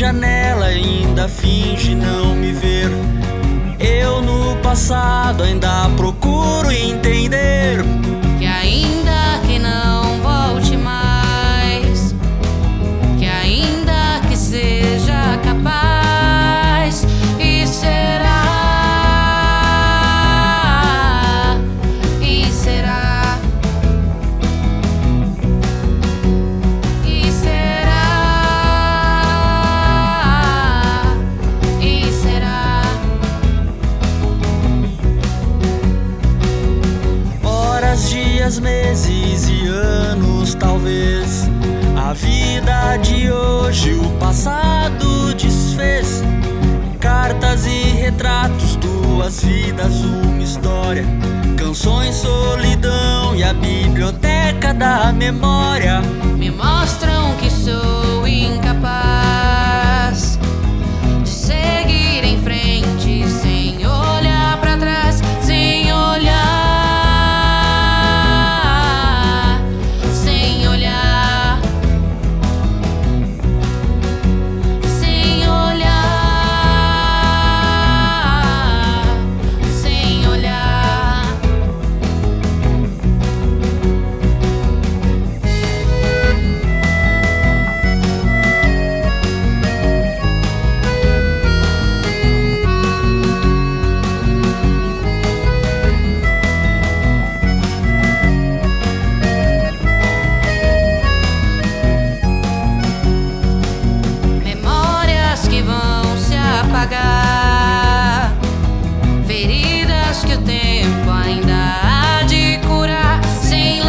janela ainda finge não me ver. Eu no passado ainda procuro entender que ainda que não volte mais, que ainda que seja capaz, e será, e será, e será, e será. Horas, dias, meses e anos, talvez a vida de hoje o passado desfez. Cartas e retratos, duas vidas, uma história, canções, solidão e a biblioteca da memória Me mostram que sou incapaz de seguir em frente sem olhar pra trás, sem olhar, sem olhar, sem olhar, sem olhar. Memórias que vão se apagar, feridas que o tempo ainda há de curar, sem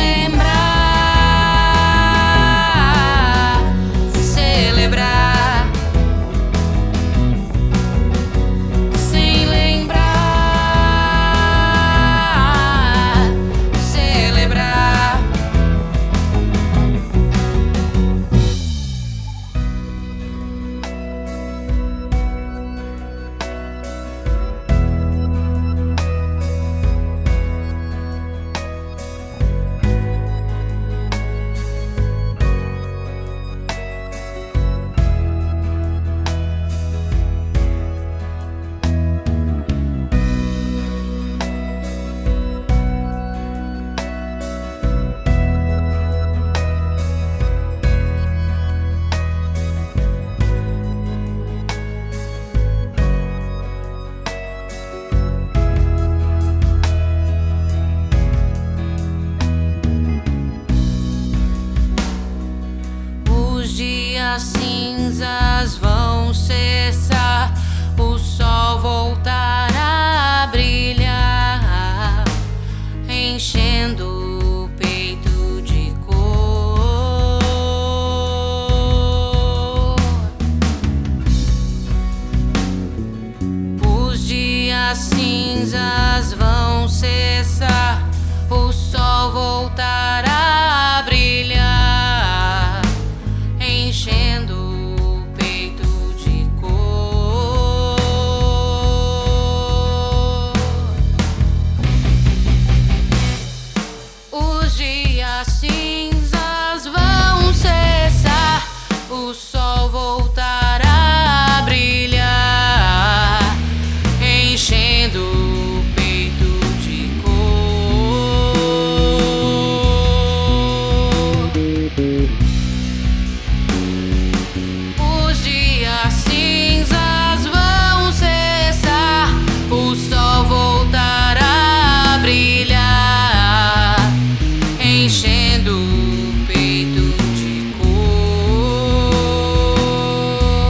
lembrar, celebrar, sem lembrar, celebrar. Os dias cinzas vão cessar, o sol voltará a brilhar, enchendo o peito de cor. Os dias cinzas vão cessar, o sol voltará a brilhar, enchendo o peito de cor. Os dias cinzas vão cessar, o sol voltará a brilhar, enchendo o peito de cor. Os dias cinzas vão cessar, o sol voltará a brilhar, enchendo o peito de cor.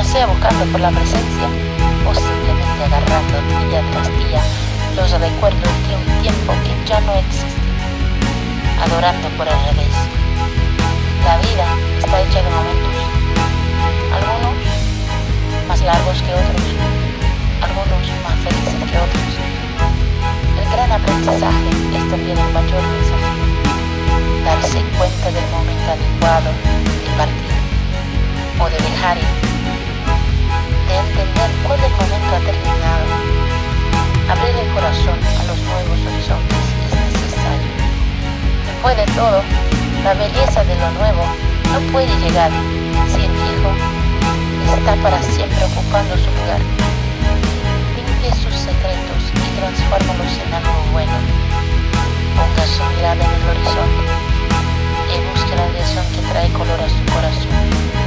sea buscando por la presencia o simplemente agarrando día tras día los recuerdos de un tiempo que ya no existe, adorando por el revés. La vida está hecha de momentos, algunos más largos que otros, algunos más felices que otros. El gran aprendizaje es también el mayor desafío, darse cuenta del momento adecuado de partir o de dejar ir, de entender cuál el momento ha terminado. Abrir el corazón a los nuevos horizontes es necesario. Después de todo, la belleza de lo nuevo no puede llegar si el viejo está para siempre ocupando su lugar. Limpie sus secretos y transfórmalos en algo bueno. Ponga su mirada en el horizonte y busque la dirección que trae color a su corazón.